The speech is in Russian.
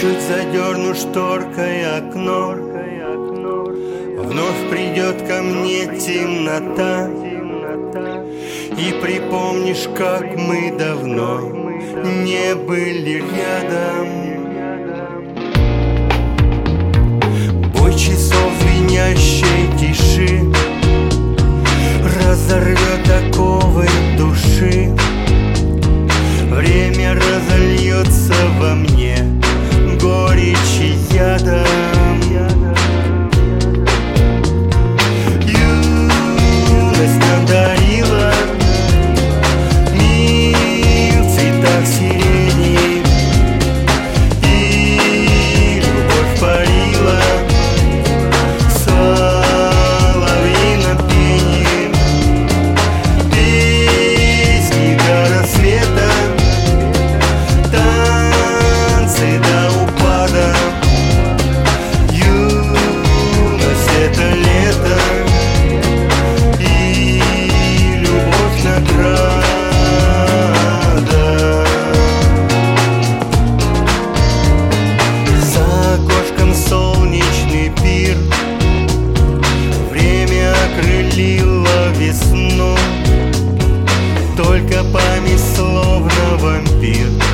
Чуть задерну шторкой окно, вновь придет ко мне темнота, и припомнишь, как мы давно не были рядом. Бой часов звенящей тиши разорвет оковы души. Время разольется во мне горечь и ядом. Юность надарила мир в цветах сирени, и любовь парила соловьиным пением. Песни до рассвета, танцы до упада. Юность — это лето и любовь награда. За окошком солнечный пир, время окрылило весну, только память словно вампир